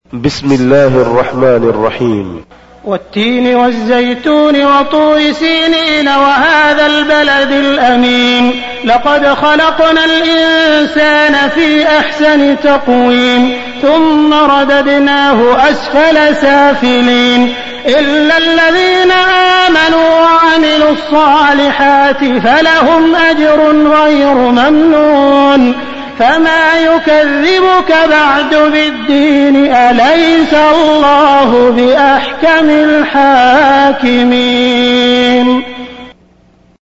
بسم الله الرحمن الرحيم. والتين والزيتون وطور سينين وهذا البلد الأمين لقد خلقنا الإنسان في أحسن تقويم ثم رددناه أسفل سافلين إلا الذين آمنوا وعملوا الصالحات فلهم أجر غير ممنون فما يكذبك بعد بالدين أليس الله بأحكم الحاكمين.